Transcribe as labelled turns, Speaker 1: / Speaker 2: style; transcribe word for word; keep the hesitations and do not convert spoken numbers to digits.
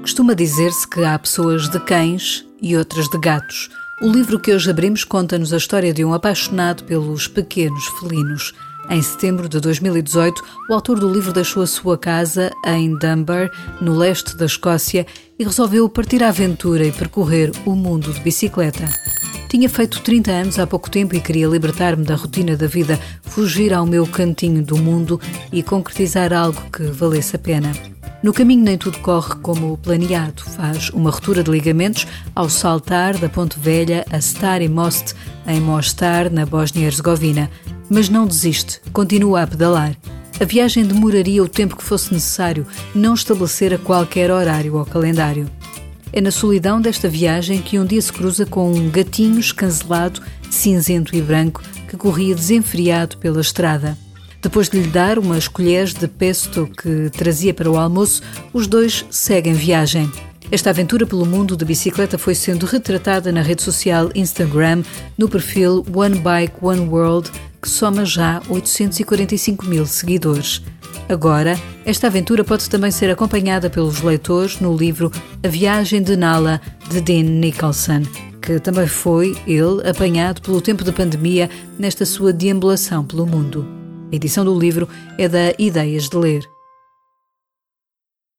Speaker 1: Costuma dizer-se que há pessoas de cães e outras de gatos. O livro que hoje abrimos conta-nos a história de um apaixonado pelos pequenos felinos. Em setembro de dois mil e dezoito, o autor do livro deixou a sua casa em Dunbar, no leste da Escócia, e resolveu partir à aventura e percorrer o mundo de bicicleta. Tinha feito trinta anos há pouco tempo e queria libertar-me da rotina da vida, fugir ao meu cantinho do mundo e concretizar algo que valesse a pena. No caminho nem tudo corre como planeado. Faz uma ruptura de ligamentos ao saltar da Ponte Velha a Stari Most, em Mostar, na Bósnia-Herzegovina. Mas não desiste, continua a pedalar. A viagem demoraria o tempo que fosse necessário, não estabelecer a qualquer horário ou calendário. É na solidão desta viagem que um dia se cruza com um gatinho escancelado, cinzento e branco, que corria desenfreado pela estrada. Depois de lhe dar umas colheres de pesto que trazia para o almoço, os dois seguem viagem. Esta aventura pelo mundo de bicicleta foi sendo retratada na rede social Instagram, no perfil One Bike One World, que soma já oitocentos e quarenta e cinco mil seguidores. Agora, esta aventura pode também ser acompanhada pelos leitores no livro A Viagem de Nala, de Dean Nicholson, que também foi, ele, apanhado pelo tempo da pandemia nesta sua deambulação pelo mundo. A edição do livro é da Ideias de Ler.